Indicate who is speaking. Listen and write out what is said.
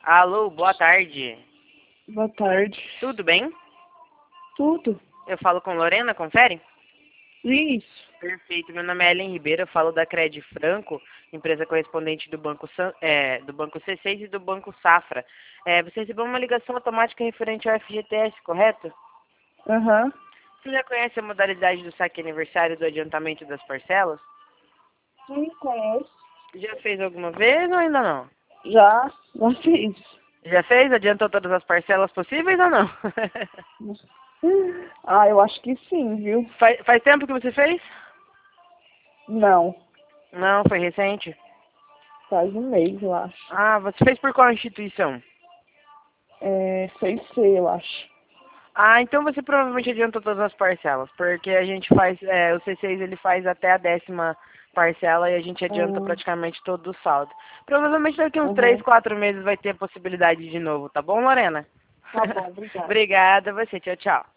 Speaker 1: Alô, boa tarde.
Speaker 2: Boa tarde.
Speaker 1: Tudo bem?
Speaker 2: Tudo?
Speaker 1: Eu falo com Lorena, confere?
Speaker 2: Isso.
Speaker 1: Perfeito, meu nome é Ellen Ribeiro, eu falo da Cred Franco, empresa correspondente do Banco C6 e do Banco Safra. Você recebeu uma ligação automática referente ao FGTS, correto?
Speaker 2: Aham.
Speaker 1: Você já conhece a modalidade do saque aniversário do adiantamento das parcelas?
Speaker 2: Sim, conheço.
Speaker 1: Já fez alguma vez ou ainda não?
Speaker 2: Já fiz.
Speaker 1: Já fez? Adiantou todas as parcelas possíveis ou não?
Speaker 2: Ah, eu acho que sim, viu?
Speaker 1: Faz tempo que você fez?
Speaker 2: Não.
Speaker 1: Não, foi recente.
Speaker 2: Faz um mês, eu acho.
Speaker 1: Ah, você fez por qual instituição?
Speaker 2: CIC, eu acho.
Speaker 1: Ah, então você provavelmente adiantou todas as parcelas, porque a gente faz, o C6 ele faz até a 10ª parcela e a gente adianta
Speaker 2: Hum,
Speaker 1: praticamente todo o saldo. Provavelmente daqui uns 3,
Speaker 2: Aham.
Speaker 1: 4 meses vai ter a possibilidade de novo, tá bom, Lorena?
Speaker 2: Tá bom, obrigada.
Speaker 1: Obrigada a você, tchau, tchau.